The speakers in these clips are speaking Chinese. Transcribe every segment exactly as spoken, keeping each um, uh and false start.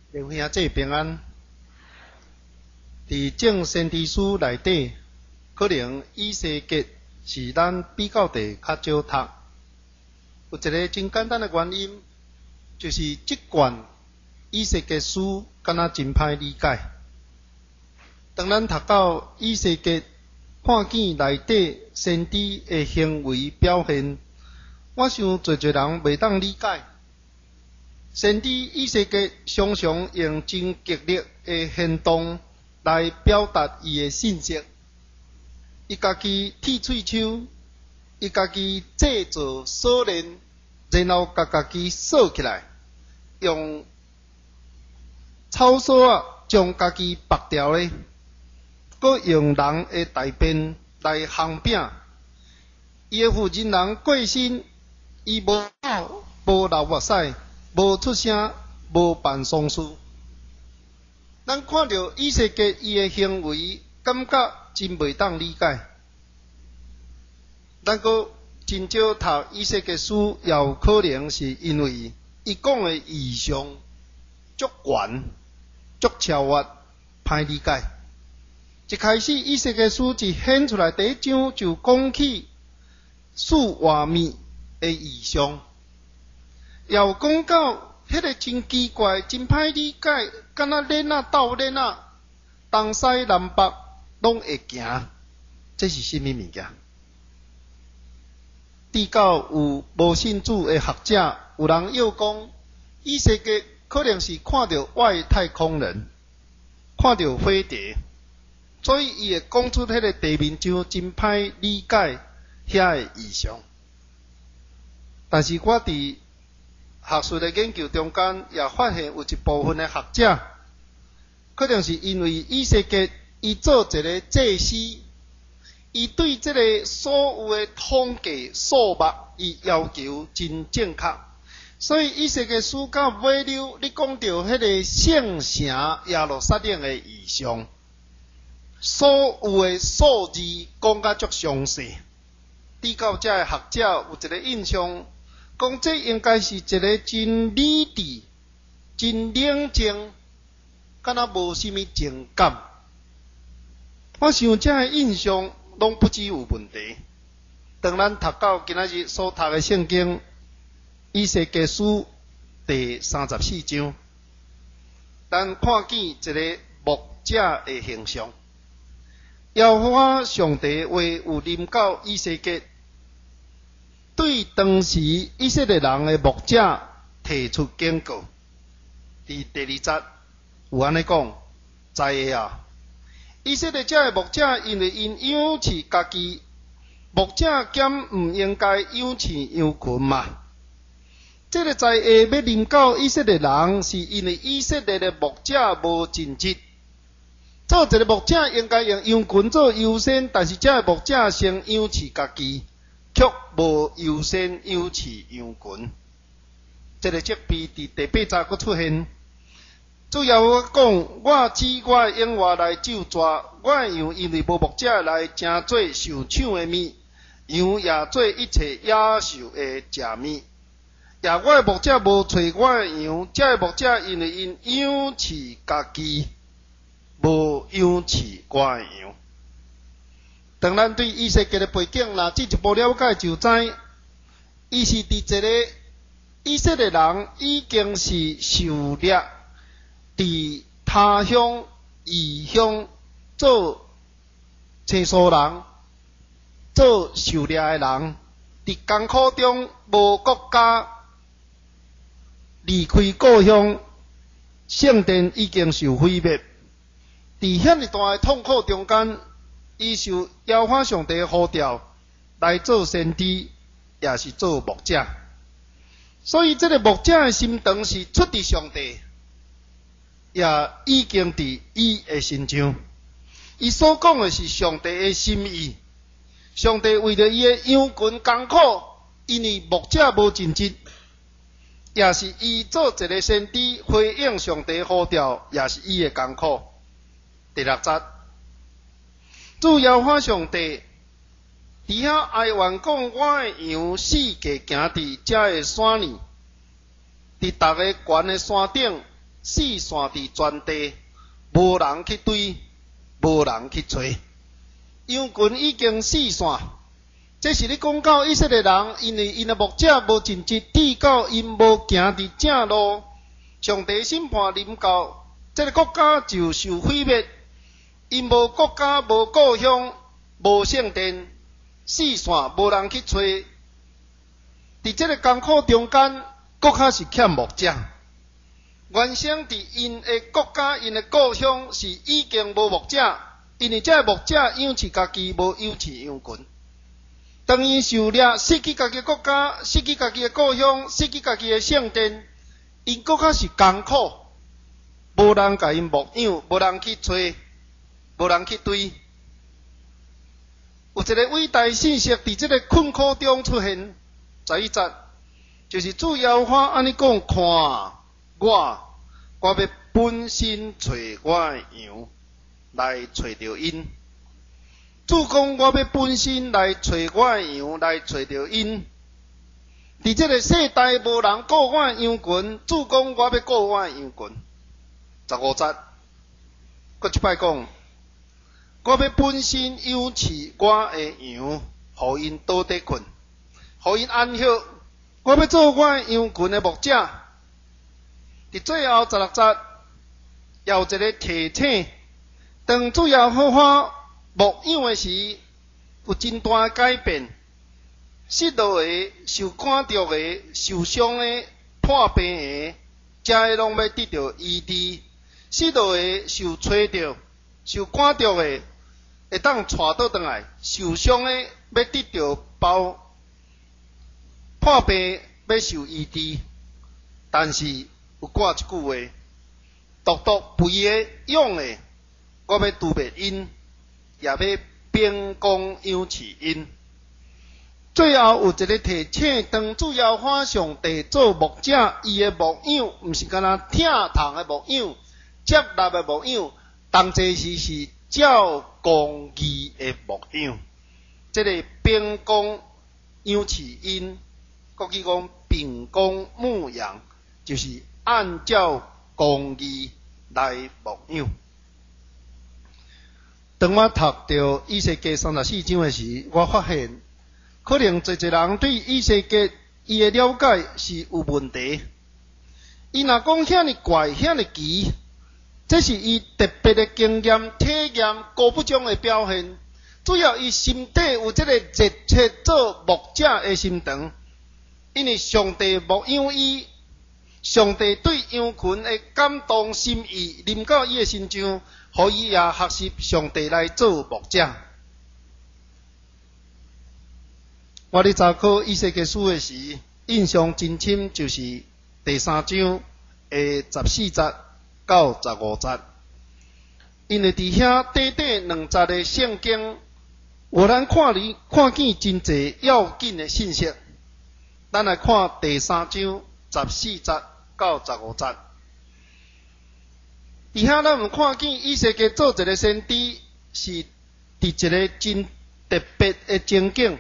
刘兄姐平安。伫正先知书内底，可能以西结是咱比较地较少读。有一个真简单的原因，就是即卷以西结书敢若真歹理解。当咱读到以西结看见内底先知的行为表现，我想侪侪人袂当理解。先知以西结常常用真激烈的行动来表达伊的信息。伊家己剃喙鬚，伊家己制造锁链，然后甲家己锁起来，用草锁啊将家己绑掉咧，搁用人的大便来烘饼。伊的负责人过身，伊无口无流目屎，无出声，无办丧事。咱看到以西结伊的行为，感觉真袂当理解。咱搁真少读以西结书，也有可能是因为伊讲的异象足悬、足超越，歹理解。一开始以西结书一显出来，第一章就讲起四画面的异象，也有讲到迄个真奇怪、真歹理解，敢若链仔斗链仔，东西南北拢会行，这是甚物物件？直到有无信主的学者，有人又讲，以西结可能是看到外太空人，看到飞碟，所以伊会讲出迄个地面上真歹理解遐个异象。但是我伫学术的研究中间，也发现有一部分的学者，可能是因为以西结伊做一个祭司，伊对这个所有的统计数目，伊要求真正确，所以以西结书到尾了，你讲到迄个圣城耶路撒冷的异象，所有的数字讲甲足详细，直到这个学者有一个印象。讲这应该是一个真理智、真冷静，敢若无啥物情感。我想这个印象拢不只有问题。当咱读到今仔日所读的圣经以西结书第三十四章，咱看见一个牧者的形象。耶和华上帝话有临到以西结。对当时以色列人的牧者提出警告，伫第二节有安尼讲：知影啊，以色列者的牧者因为因养饲家己，牧者兼毋应该养饲羊群嘛。这个在下要临到以色列人，是因为以色列的牧者无尽职。做一个牧者应该用羊群做优先，但是这个牧者先养饲家己。却无优先养饲羊群，这个责备伫第八节佫出现。主要我讲，我指我的永话来咒詛，我的羊因为无牧者来争做受抢的物，羊也做一切野兽的食物。也我的牧者无找我的羊，这个牧者因为因养饲家己，无养饲我的羊。当咱对以西结的背景若进一步了解，就知伊是伫一个以色列人已经是受掠，伫他乡异乡做青疏人，做受掠的人，伫艰苦中无国家，离开故乡，圣殿已经受毁灭，伫遐尼大的痛苦中间。伊受耶和华上帝的呼召来做先知，也是做牧者。所以这个牧者的心肠是出自上帝，也已经伫伊的心上。伊所讲的是上帝的心意。上帝为了伊的羊群艰苦，因为牧者无尽职，也是伊做一个先知回应上帝的呼召，也是伊的艰苦。第六节。主耶和华上帝伫遐哀怨讲，我的羊四界行伫遮的山里，伫逐个悬的山顶， 四散伫全地，无人去追，无人去找。羊群已经四散，这是咧讲到以色列人，因为因的牧者无尽职，至到因无行伫正路，上帝审判临到，这个国家就受毁灭。因无国家，无故乡，无圣殿，四散无人去找。伫这个艰苦中间，国较是欠牧者。原先伫因的国家、因的故乡是已经无牧者，因为这牧者养饲家己，无养饲羊群。当伊受掠，失去家己的国家，失去家己的故乡，失去家己的圣殿，因国较是艰苦，无人甲因牧养，无人去找，无人去追。有一个伟大信息伫这个困苦中出现，十一节就是主耶和华安尼讲：看我，我要本身找我的羊，来找着因。主讲我要本身来找我的羊，来找着因。伫这个世代无人顾我的羊群，主讲我要顾我的羊群。十五节，搁一摆讲，我要本身养饲我的羊，互因倒底困，互因安息。我要做我的羊群的牧者。伫最后十六节，也有一个提醒：当主耶和华牧养的时，有真大的改变。失落的、受赶着的、受伤的、破病的，这个拢要得到医治；失落的、受吹着、受赶着的，会当带倒转来；受伤的要得到包，破病要受医治。但是有挂一句话：独独肥的、勇的，我要除灭因，也要秉公养饲因。最后有一个提醒：当主耶和华上帝做牧者，伊的牧养毋是干那疼痛的牧养、接纳的牧养，当这时是照公义的牧养。这个秉公养饲因，国语讲秉公牧养，就是按照公义来牧养。当我读到以西结三十四章的时，我发现可能侪侪人对以西结伊的了解是有问题。伊若讲遐尼怪、遐尼奇，这是伊特别的经验、体验、高不中的表现。主要伊心底有这个热切做牧者的心肠，因为上帝牧养伊，上帝对羊群的感动心意临到伊的身上，互伊也学习上帝来做牧者。我咧查考以西结书的时，印象真深，就是第三章的十四节到十五节，因为伫遐短短两节的圣经，有咱看里看见真侪要紧的信息。咱来看第三章十四节到十五节，伫遐咱有看见以西结做一个先知，是伫一个真特别的情景。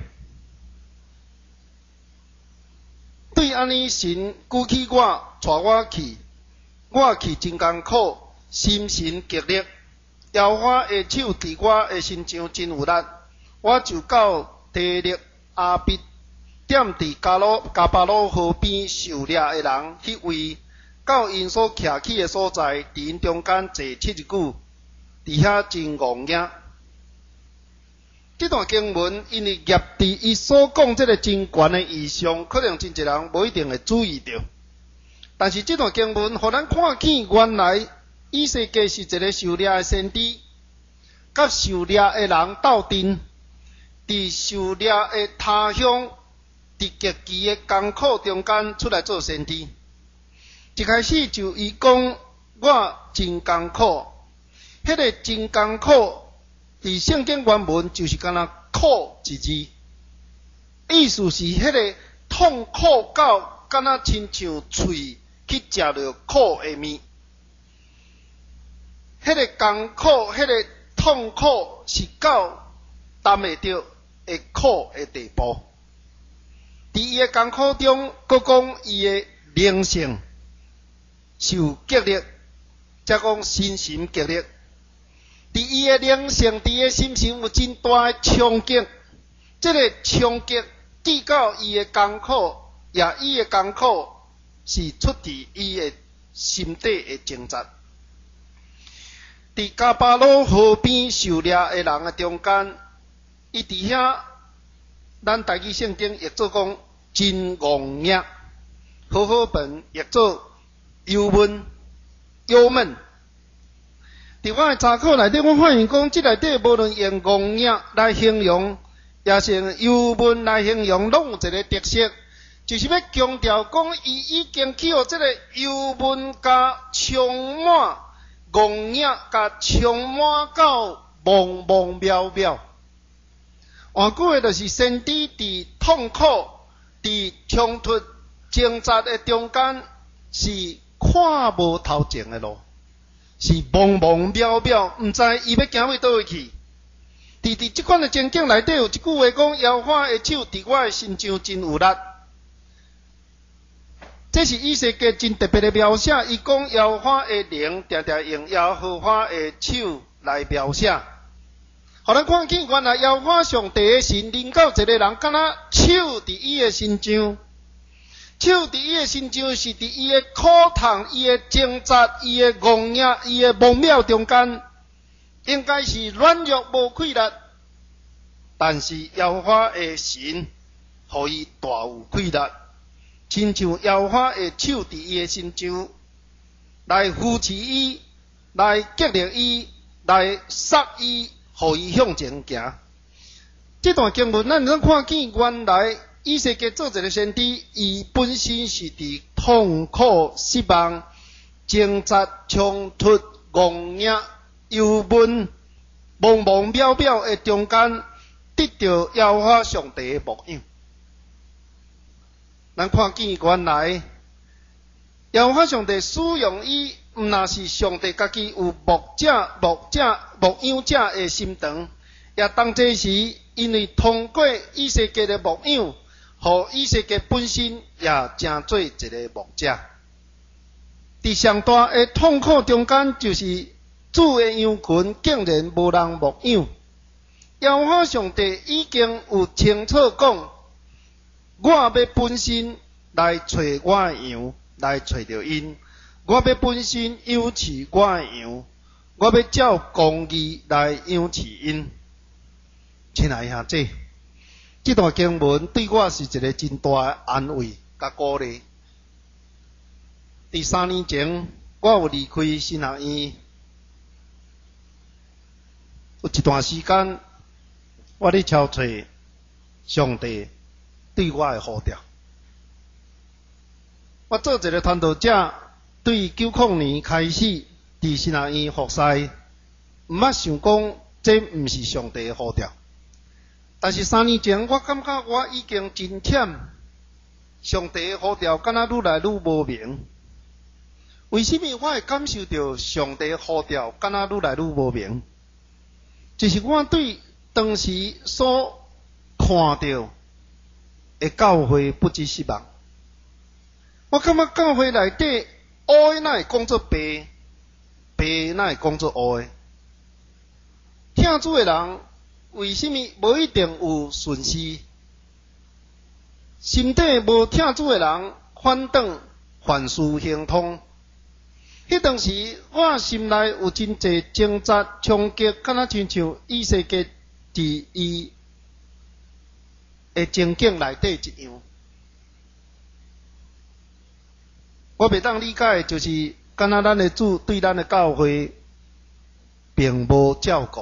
对安尼神举起我，带我去，我去真艰苦，心神极力，耶和华的手伫我的身上真有力，我就到提勒阿必，踮伫加罗加巴罗河边受掠的人迄位，到因所徛起的所在，伫因中间坐七日久，伫遐真戆硬。这段经文因为业伫伊所讲这个真悬的意象，可能真侪人无一定会注意到。但是这段经文互咱看见，原来以西结是一个受掠的先知，甲受掠的人斗阵，伫受掠的他乡，伫极其的艰苦中间出来做先知。一开始就伊讲我真艰苦，迄、那个真艰苦。伫圣经原文就是干那苦一字，意思是迄个痛苦到干那亲像喙去食着苦的面，迄、那个艰苦、迄、那个痛苦是到担会着会苦的地步。伫伊的艰苦中，佫讲伊的灵性受激励， 才讲身心激励。伫伊诶灵性，伫伊心情有真大诶冲击。这个冲击记到伊诶艰苦，也伊诶艰苦是出自伊诶心底诶挣扎。伫加巴罗河边受掠诶人诶中间，伊伫遐，咱台语圣经译做讲真戆硬，好好本译做忧闷、忧闷。伫我诶查考内底，我发现讲，即内底无论用戆硬来形容，也是用忧闷来形容，拢有一个特色，就是要强调讲，伊已经去互即个忧闷甲充满。戆硬甲充满到茫茫渺渺，换句话就是身体伫痛苦、伫冲突、挣扎的中间，是看无头前的路，是茫茫渺渺，毋知伊要行去倒位去。伫伫即款的情景内底，有一句话讲：摇花的手伫我的身上真有力。这是以色列真特别的描写，伊讲耶和华的灵常常用耶和华的手来描写，互咱看见原来耶和华上帝的神临到一个人，敢若手伫伊的身上，手伫伊的身上是伫伊的苦痛、伊的挣扎、伊的戆硬、伊的蒙渺中间，应该是软弱无气力，但是耶和华的神，互伊大有气力。亲像耶和华的手伫伊的身上，来扶持伊，来激励伊，来杀伊，互伊向前行。这段经文，咱能看见原来以色列做一个先知，伊本身是伫痛苦、失望、挣扎、冲突、戆硬、忧闷、茫茫渺渺的中间，得到耶和华上帝的牧养。咱看见原来，耶和华上帝使用伊，毋那是上帝家己有牧者、牧者、牧养者的心肠，也当这时，因为通过以色列的牧养，互以色列本身也成做一个牧者。伫上大的痛苦中间，就是主的羊群竟然无人牧养。耶和华上帝已经有清楚讲。我要本身来找我的羊，来找着因；我要本身养饲我的羊，我要照公义来养饲因。亲爱兄弟，这段经文对我是一个真大的安慰甲鼓励。第三年前，我有离开新学院，有一段时间，我咧敲找上帝。对我的呼召，我做一个传道者，对九零年开始伫新学院服侍，毋捌想讲这毋是上帝的呼召。但是三年前，我感觉我已经真忝，上帝的呼召敢若愈来愈无明。为什么我会感受到上帝的呼召敢若愈来愈无明？就是我对当时所看到。的教会不知失望，我感觉教会内底黑的哪会讲做白，白的哪会讲做黑的？听主的人为什么无一定有顺序？心底无听主的人反倒凡事亨通。迄当时我心内有真侪挣扎冲击，敢若亲像以色列伫伊。的情景内底一样，我袂当理解，就是敢若咱的主对咱的教会并无照顾。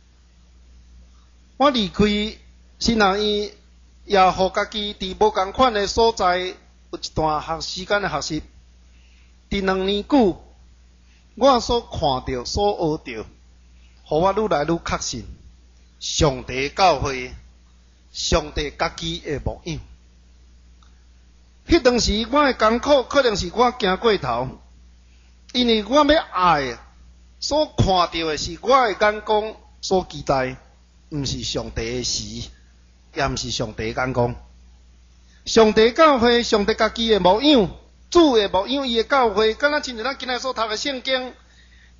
我离开新学院，也互家己伫无共款的所在有一段学时间的学习。伫两年久，我所看到、所学到，互我愈来愈确信，上帝教会。上帝家己的牧养，迄当时我的艰苦，可能是我行过头，因为我要爱所看到的是我的眼光所期待，毋是上帝的时，也毋是上帝的眼光。上帝教会，上帝家己的牧养，主的牧养，伊的教会，敢若亲像咱今仔所读的圣经，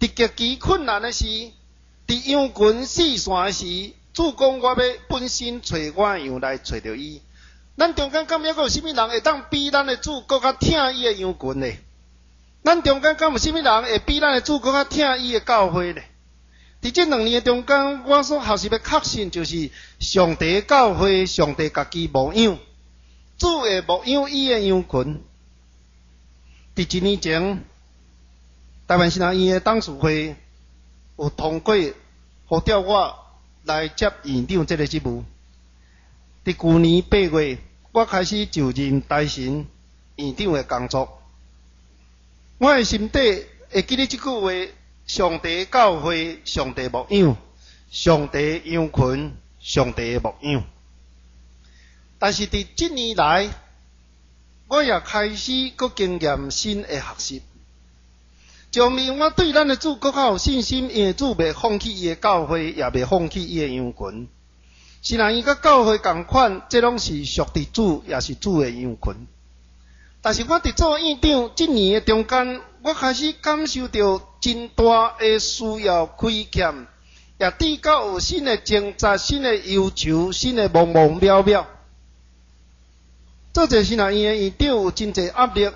伫极其困难的时，伫羊群四散的时，主讲我要本身找我的羊来找着伊。咱中间敢抑阁有啥物人会当比咱的主更较疼伊的羊群呢？咱中间敢有啥物人会比咱的主更较疼伊的教会呢？伫这两年的中间，我所学习的确信就是，上帝教会，上帝家己牧养，主会牧养伊的羊群。伫一年前，台湾新南医的董事会有通过，呼召我来接院长这个职务。伫去年八月，我开始就任台神院长的工作。我的心底会记得这句话：上帝教会，上帝牧养，上帝羊群，上帝的牧养。但是伫这年来，我也开始搁经验新的学习，证明我对咱的主搁较有信心，因为主袂放弃伊的教会，也袂放弃伊的羊群。是人伊甲教会共款，这拢是属伫主，也是主的羊群。但是我伫做院长这年的中间，我开始感受到真大的需要亏欠，也对到有新的挣扎、新的要求、新的茫茫渺渺。做者是人伊的院长有真侪压力，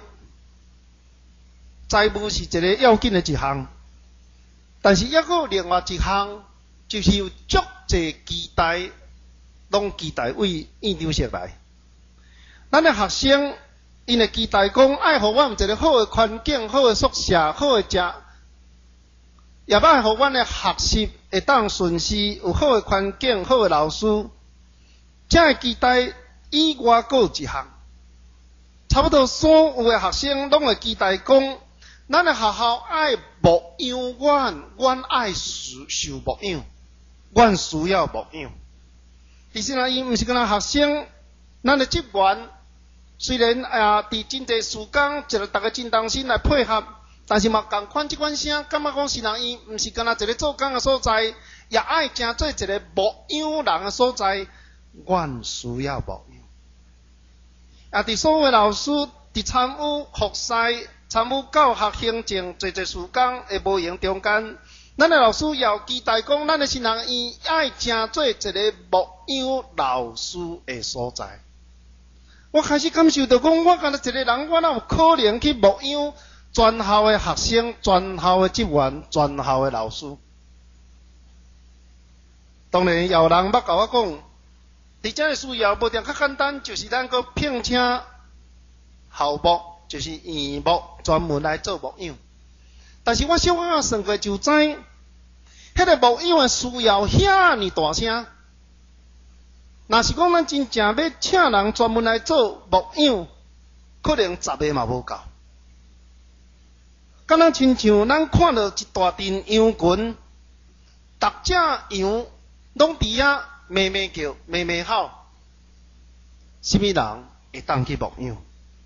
财务是一个要紧的一项，但是抑阁有另外一项，就是有足侪期待。拢期待为院长席来，咱的学生因会期待讲，爱互阮有一个好的环境、好的宿舍、好的食，也爱互阮的学习会当顺势，有好的环境、好的老师。这个期待以外，阁有一项，差不多所有的学生拢会期待讲，咱的学校爱牧养阮，阮爱受牧养，阮需要牧养。其实呢，伊毋是干那学生，咱的职员虽然啊，伫真侪时间，一个大家真同心来配合，但是嘛，共款即款声，感觉讲是人伊毋是干那一个做工的所在，也爱成做一个牧养人的所在。阮需要牧养，啊，伫所有的老师伫参与服侍、参与教学行政，侪侪时间的无闲中间。咱的老师也有期待讲，咱的新人伊爱成做一个牧养老师的所在。我开始感受到讲，我干那一个人，我哪有可能去牧养全校的学生、全校的职员、全校的老师？当然，也有人捌甲我讲，伫这个需要无定较简单，就是咱搁聘请校牧，就是院牧，专门来做牧养。但是我小可算过就知，迄个牧养的需要遐尼大声。若是讲咱真正要请人专门来做牧养，可能十个嘛无够。敢若亲像咱看到一大阵羊群，逐只羊拢伫遐咩咩叫、咩咩吼，什么人会当去牧养？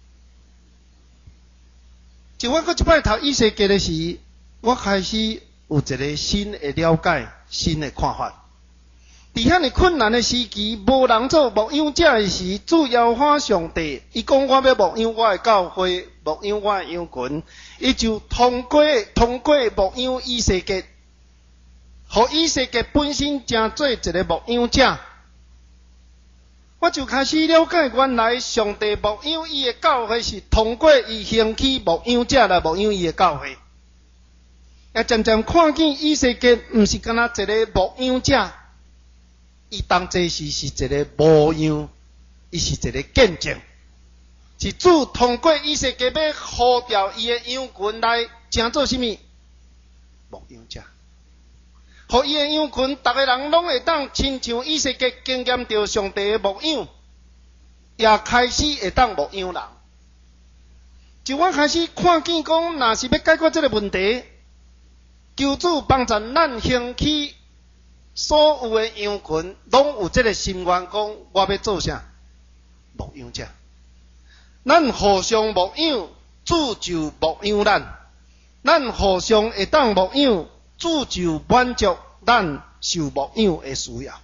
就我搁一摆读以西结的时，我开始有一个新的了解、新的看法。伫遐尼困难的时期，无人做牧养者的时，主要喊上帝，伊讲我要牧养我的教会，牧养我的羊群，伊就通过通过牧养以西结，互以西结本身成做一个牧养者。我就开始了解，原来上帝牧养伊的教会是通过伊兴起牧养者来牧养伊的教会，也渐渐看见以西结毋是干那一个牧养者，伊当这时是一个牧羊，伊是一个见证，是主通过以西结要呼召伊的羊群来成做什么牧养者。互伊的羊群，逐个人拢会当亲像以西结经验到上帝的牧养，也开始会当牧养人。就我开始看见讲，若是要解决这个问题，求主帮助咱兴起所有的羊群，拢有这个心愿，讲我要做啥牧养者。咱互相牧养，主就牧养咱；咱互相会当牧养，主就满足咱受牧养的需要。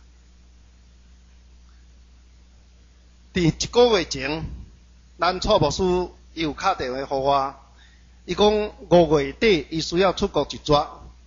伫一个月前，咱蔡牧师伊有打电话给我，伊讲五月底伊需要出国一转，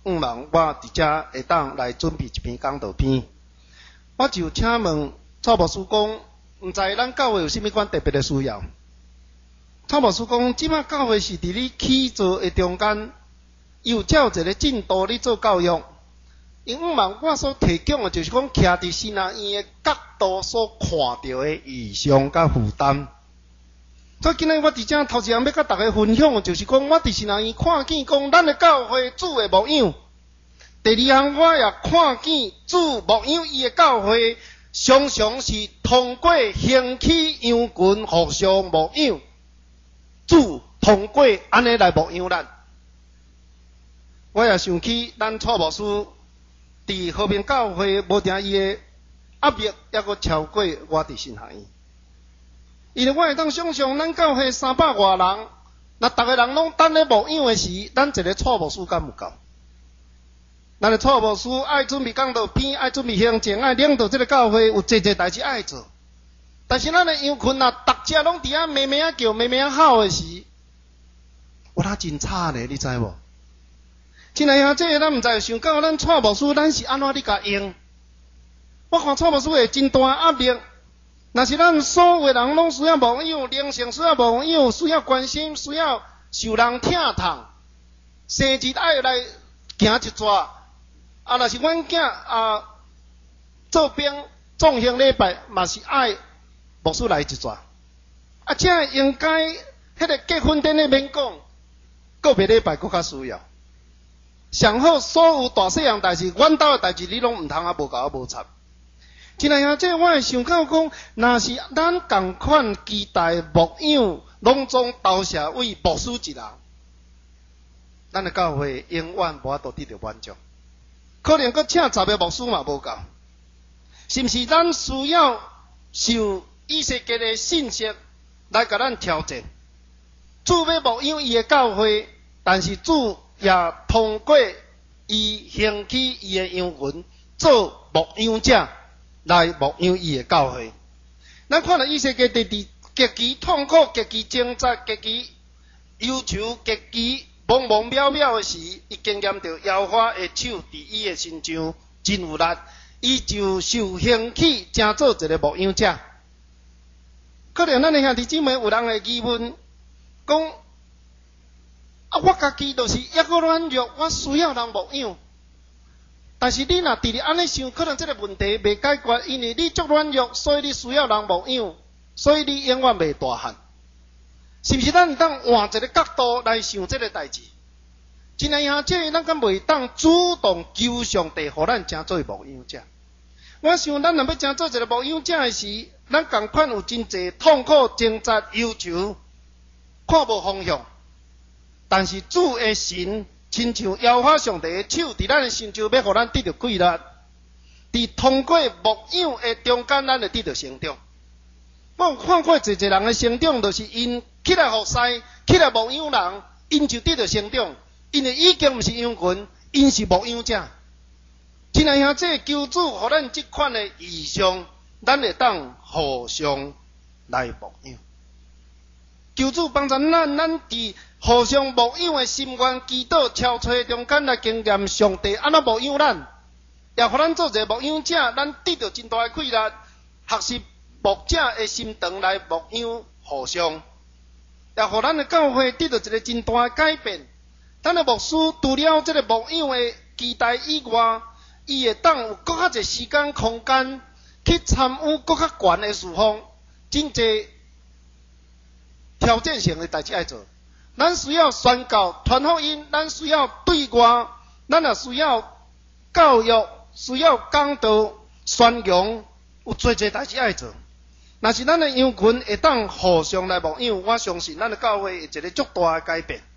毋茫我伫遮会当来准备一篇讲道片。我就请问蔡牧师讲，毋知咱教会有甚物款特别的需要？蔡牧师讲，即摆教会是伫你起做的中间，有照一个进度咧做教育。因毋茫我所提供的就是讲，徛伫新南院的角度所看到的异象甲负担。所以今日我伫遮头一项要甲大家分享的就是讲，我伫新南院看见讲，咱的教会主的牧养。第二项我也看见主牧养伊的教会，常常是通过兴起羊群互相牧养。主通过安尼来牧养咱。我也想起咱蔡牧师伫和平教会，无定伊的压力还阁超过我伫新海院。因为我会当想象，咱教会三百外人，若逐个人拢等咧牧养的时，咱一个蔡牧师敢有够？咱的蔡牧师爱准备讲道片，爱准备行政，爱领导这个教会，有侪侪代志爱做。但是咱的羊群若逐只拢伫遐咩咩啊叫、咩咩啊吼的时，有哪真差咧？你知无？真诶兄弟，咱毋知想到咱蔡牧师，咱是安怎咧甲用？我看蔡牧师会真大压力。若是咱所有的人拢需要牧养，灵性需要牧养，需要关心，需要受人疼痛，生日爱来行一撮。啊，若是阮囝啊做兵纵行礼拜，嘛是爱牧师来一撮。啊，这应该迄个结婚典礼免讲，个别礼拜更较需要。上好所有大细样代志，阮兜的代志你拢毋通啊无甲我无插。真诶兄弟，我会想到讲，若是咱共款期待牧养，拢总投射为牧师一人，咱的教会永远无法度得到满足。可能阁请十个牧师嘛无够，是毋是？咱需要受以色列的信息来甲咱调整。主要牧养伊的教会，但是主也通过伊兴起伊的羊群做牧养者。来牧养伊的教会，咱看到以色列伫伫极其痛苦、极其挣扎、极其忧愁、极其茫茫渺渺的时，伊经验到耶和华的手伫伊的身上真有力，伊就受兴起，成做一个牧养者。可能咱的兄弟姊妹有人会疑问，讲啊，我家己就是一个软弱，我需要人牧养。但是你若直直安尼想，可能这个问题未解决，因为你足软弱，所以你需要人牧养，所以你永远未大汉。是不是？咱当换一个角度来想这个代志。真诶兄弟，咱敢袂当主动求上帝，互咱成做牧养者。我想，咱若要成做一个牧养者诶时，咱共款有真侪痛苦、挣扎、忧愁，看无方向。但是主诶神。亲像耶和华上帝的手伫咱的身上，要互咱得到规律。伫通过牧养的中间，咱会得到成长。我有看过侪侪人的成长，就是因起来服侍，起来牧养人，因就得到成长。因为已经毋是羊群，因是牧养者。真诶兄弟，求主互咱即款的异象，咱会当互相来牧养。求主帮助咱，咱伫互相牧养的心愿祈祷超吹中间来经验上帝安怎牧养咱，也互咱做一个牧养者，咱得到真大的快乐，学习牧者的心肠来牧养互相，也互咱的教会得到一个真大的改变。咱的牧师除了这个牧养的期待以外，伊会当有更较侪时间空间去参与更较悬的事奉，真侪挑战性的代志爱做。咱需要宣告传福音，咱需要对外，咱也需要教育，需要讲道宣扬，有做侪代志爱做。若是咱的羊群会当互相来牧养，我相信咱的教会会一个足大的改变。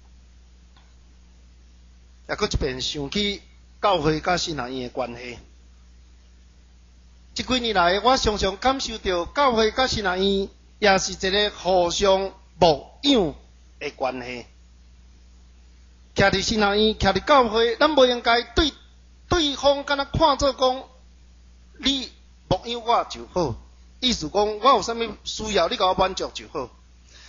也搁一遍想起教会甲新南院的关系。这几年来，我常常感受到教会甲新南院也是一个互相牧养的关系。徛伫新南院，徛伫教会，咱无应该对对方敢若看做讲，你牧养我就好，意思讲我有啥物需要，你甲我满足就好。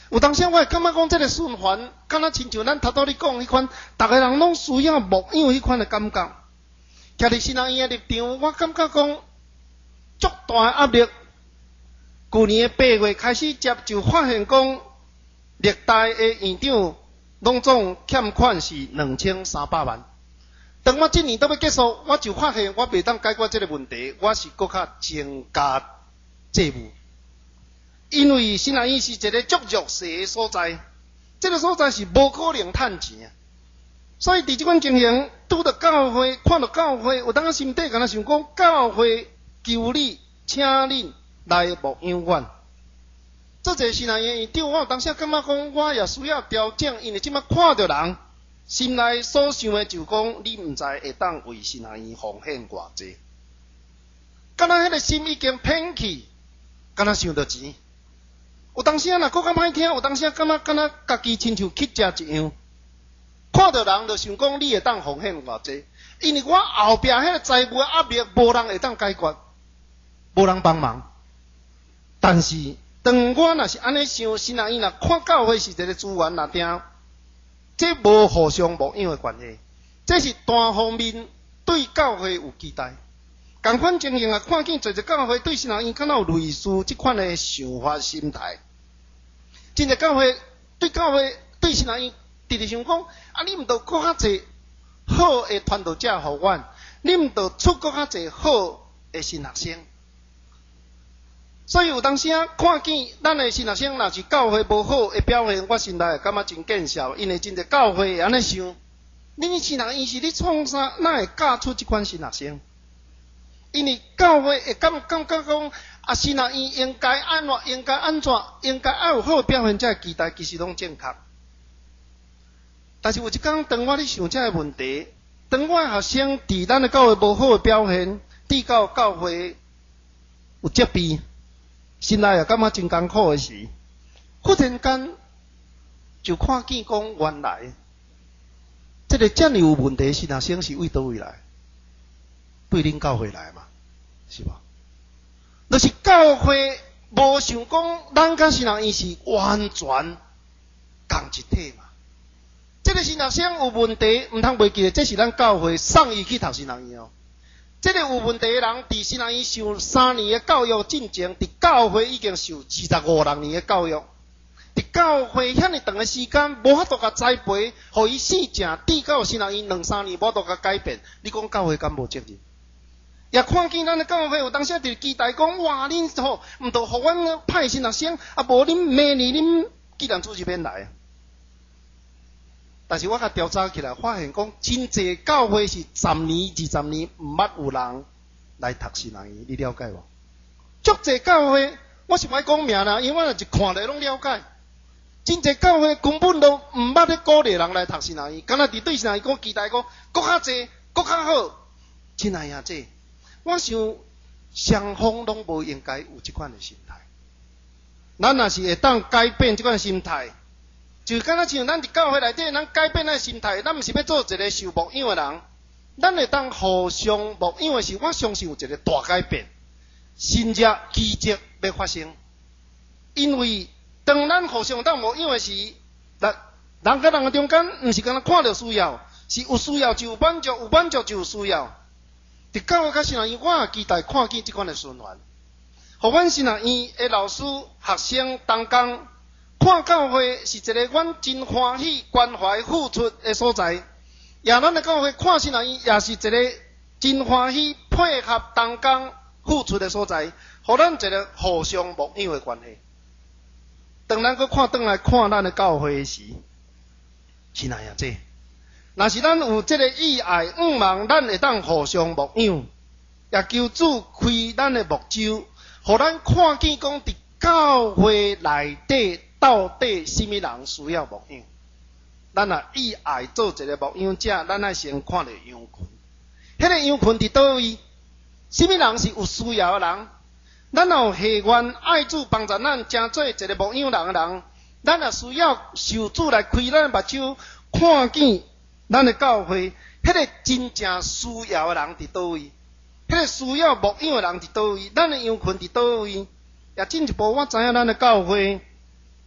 有当时我会感觉讲，这个循环，敢若亲像咱头拄你讲迄款，逐个人拢需要牧养迄款的感觉。徛伫新人院的立场，我感觉讲，足大的压力。去年的八月开始接，就发现讲，历代的院长拢总欠款是两千三百万。当我今年都要结束，我就发现我袂当解决这个问题，我是搁较增加债务。因为新人院是一个足弱势的所在，这个所在是无可能趁钱，所以伫即款情形，拄到教会，看到教会，有当我心底敢若想讲，教会求你，请恁来牧养我。做一个新人院院长，我有当时感觉讲，我也需要调整，因为即摆看到人心内所想的就讲，你毋知会当为新人院奉献偌济，敢若迄个心已经偏去，敢若想到钱。有当时啊，若讲较歹听，有当时啊，感觉敢若家己亲像乞食一样。看到人就想讲，你会当奉献偌济，因为我后壁迄个财务的压力，无人会当解决，无人帮忙。但是，当我若是安尼想，新人院若看教会是一个资源若定，这无互相牧养的关系，这是单方面对教会有期待。同款情形啊，看见做一教会对新人院敢若有类似即款的想法心态。真侪教会对教会对新人院直直想讲，啊，你毋着搁较济好的传道者互阮，你毋着出搁较济好的新学生。所以有当时啊，看见咱的新学生若是教会无好的表现，我心内会感觉真见笑，因为真侪教会会安尼想，恁新人院是咧创啥，哪会教出即款新学生？因为教会会感感觉讲，啊，新人院应该安怎，应该安怎，应该要有好的表现，才会期待，其实拢正确。但是有一天，当我咧想这个问题，当我的学生伫咱的教会无好的表现，递到教会有责备，心内也感觉真艰苦的时，忽然间就看见讲，原来这个这么有问题的新学生是为倒位来？对恁教会来嘛，是吧？就是教会无想讲，咱甲新人院是完全共一体嘛。这个新学生有问题，毋通袂记得，这是咱教会送伊去读新人院哦。这个有问题的人，伫新人院受三年的教育进前，伫教会已经受二十五六年的教育。伫教会遐尼长的时间，无法度甲栽培，互伊四正递到新人院两三年，无法度甲改变。你讲教会敢无责任？也看见咱的教会有当时伫期待讲，哇，恁吼毋着互阮派新学生，啊无恁明年恁既然主席免来。但是我甲调查起来，发现讲真济教会是十年、二十年毋捌有人来读新人院，你了解无？足济教会，我是莫讲名啦，因为我一看咧拢了解。真济教会根本都毋捌咧鼓励人来读新人院，敢若伫对新人院讲期待讲，搁较济，搁较好，真系啊这。我想双方拢无应该有即款的心态。咱若是会当改变即款心态，就敢若像咱伫教会内底，咱改变咱心态，咱毋是要做一个受牧养的人，咱会当互相牧养的是，我相信有一个大改变，甚至奇迹要发生。因为当咱互相当牧养的时，人人甲人的中间，毋是敢若看到需要，是有需要就有满足，有满足就有需要。伫教会甲新人院，我也期待看见即款的循环，互阮新人院的老师、学生同工，看教会是一个阮真欢喜、关怀、付出的所在。也咱的教会看新人院，也是一个真欢喜、配合同工、付出的所在，互咱一个互相牧养的关系。当咱搁看转来看咱的教会时，是哪样这？若是咱有这个意爱，毋望咱会当互相牧养，也求主开咱的目睭，互咱看见讲伫教会内底到底什么人需要牧养。咱若意爱做一个牧养者，咱爱先看到羊群。迄个羊群伫倒位？什么人是有需要的人？咱若有下愿爱主帮助咱，成做一个牧养人的人，咱也需要受主来开咱的目睭，看见。咱的教会，迄个真正需要的人伫倒位？迄个需要牧养的人伫倒位？咱的羊群伫倒位？也进一步，我知影咱的教会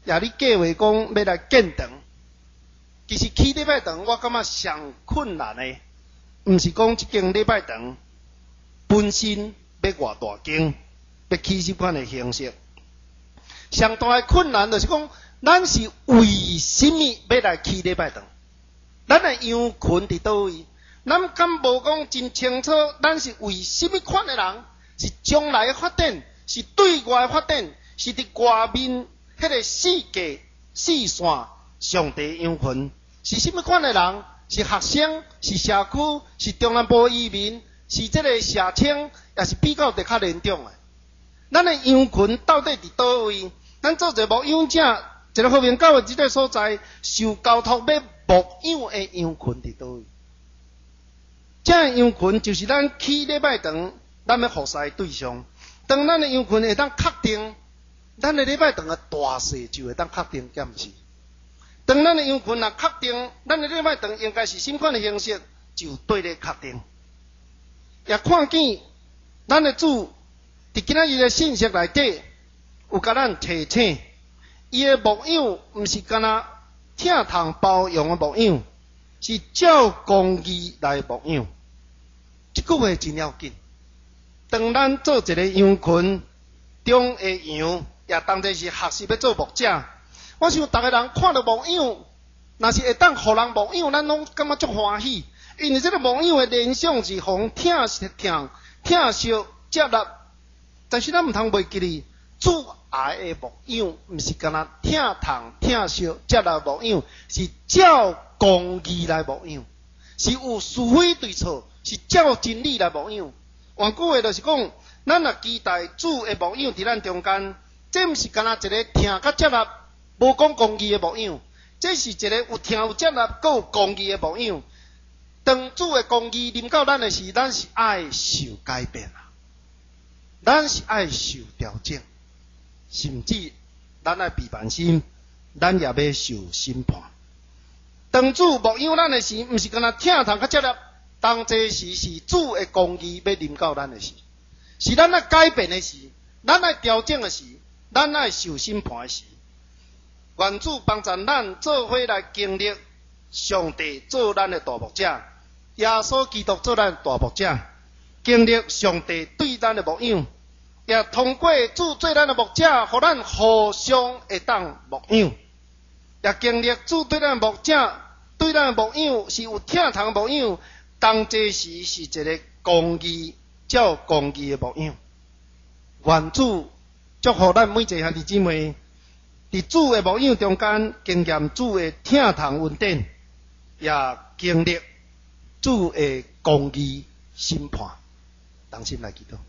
也你计划讲要来建堂，其实起礼拜堂，我感觉上困难的，毋是讲一间礼拜堂本身要偌大间，要起什款的形式。上大的困难就是讲，咱是为什么要来起礼拜堂？咱的羊群伫倒位？咱敢无讲真清楚？咱是为什么款的人？是将来的发展，是对外的发展，是伫外面迄个世界四线上帝羊群？是什么款的人？是学生？是社区？是中南部移民？是这个社青？也是比较伫较严重的？咱的羊群到底伫倒位？咱做一个牧羊者，一个和平教会即个所在，受交托要牧羊的羊群伫倒位？这样羊群就是咱起礼拜堂，咱要服侍的对象。当咱的羊群会当确定，咱的礼拜堂的大细就会当确定，敢毋是？当咱的羊群若确定，咱的礼拜堂应该是什款的形式，就对咧确定。也看见咱的主伫今仔日的信息内底，有甲咱提醒，伊的牧养毋是干那疼痛包容的牧养，是照公义来牧养。这句话真要紧。当咱做一个羊群中的羊，也当作是学习要做牧者。我想逐个人看到牧养，若是会当互人牧养，咱拢感觉足欢喜。因为这个牧养的联想是互疼惜、疼疼惜、接纳。但是咱毋通袂记哩，主爱的牧养，毋是干那疼痛、疼惜、接纳牧养，是照公义来牧养，是有是非对错，是照真理来牧养。换句话就是讲，咱若期待主的牧养伫咱中间，这毋是干那一个疼甲接纳，无讲公义的牧养，这是一个有疼有接纳，佮有公义的牧养。当主的公义临到咱的时，咱是爱受改变啊，咱是爱受调整，甚至咱爱被万心，咱也要受审判。当主牧养咱的时，毋是干那疼痛甲接纳。当这时是主的公义要临到咱的时，是咱爱改变的时，咱爱调整的时，咱爱受审判的时。愿主帮助咱做伙来经历上帝做咱的大牧者，耶稣基督做咱的大牧者，经历上帝对咱的牧养，也通过主做咱的牧者，互咱互相会当牧养，也经历主对咱的牧者对咱的牧养是有疼痛的牧养。当这时是一个公义，照公义的牧养。愿主祝福咱每一个兄弟姊妹，伫主的牧养中间经验主的疼痛恩典，也经历主的公义审判。同心来祈祷。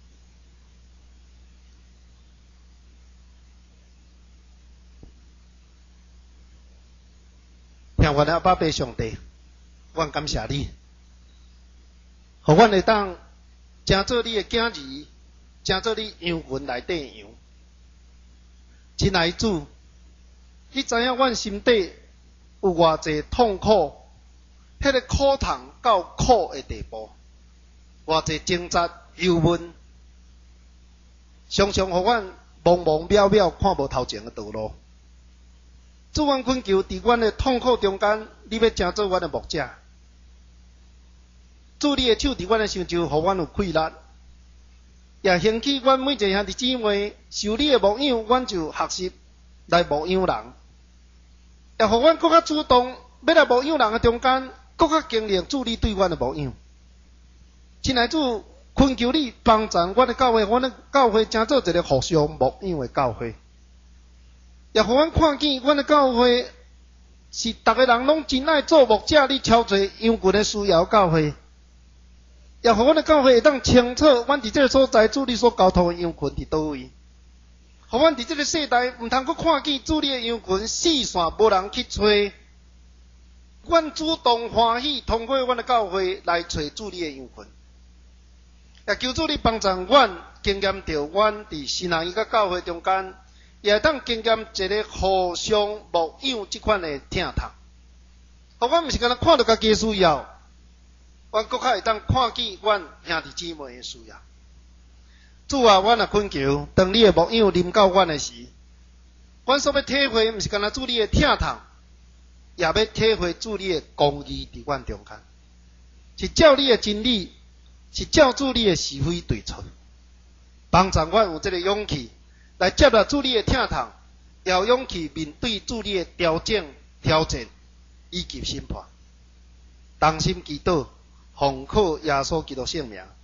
听我的阿爸爸上帝，我感谢你。互阮会当成做你的囝儿，成做你羊群内底的羊。亲爱的主，你知影阮心底有偌济痛苦，迄、那个苦痛到苦的地步，偌济挣扎忧闷，常常互阮茫茫渺渺看无头前的道路。主，阮恳求伫阮的痛苦中间，你要成做阮的牧者。主，你的手伫阮的身上，互阮有气力，也兴起阮每一个兄弟姊妹受你的牧养，阮就学习来牧养人，也互阮更较主动，要来牧养人的中间，更较经历主你对阮的牧养。亲爱的主，恳求你帮助阮的教会，阮的教会成做一个互相牧养的教会，也互阮看见阮的教会是逐个人拢真爱做牧者，你超侪羊群的需要教会。也互阮的教会会当清楚，阮伫这个所在，主你所交托的羊群伫倒位。互阮伫这个世代，毋通阁看见主你的羊群四散无人去找，阮主动欢喜，通过阮的教会来找主你的羊群。也求主你帮助阮经验到，阮伫新人伊甲教会中间，也会当经验一个互相牧养即款的疼痛。互阮毋是干那看到家己的需要。阮搁较会当看见阮兄弟姊妹的需要。主啊，阮也恳求，当你的牧养临到阮的时， 阮所要体会，毋是干那主你的疼痛，也要体会主你的公义伫阮中间，是照你的真理，是照主你的是非对错，帮助阮有这个勇气来接纳主你的疼痛，也有勇气面对主你的调整、挑战以及审判。同心祈祷，奉靠耶稣基督圣名。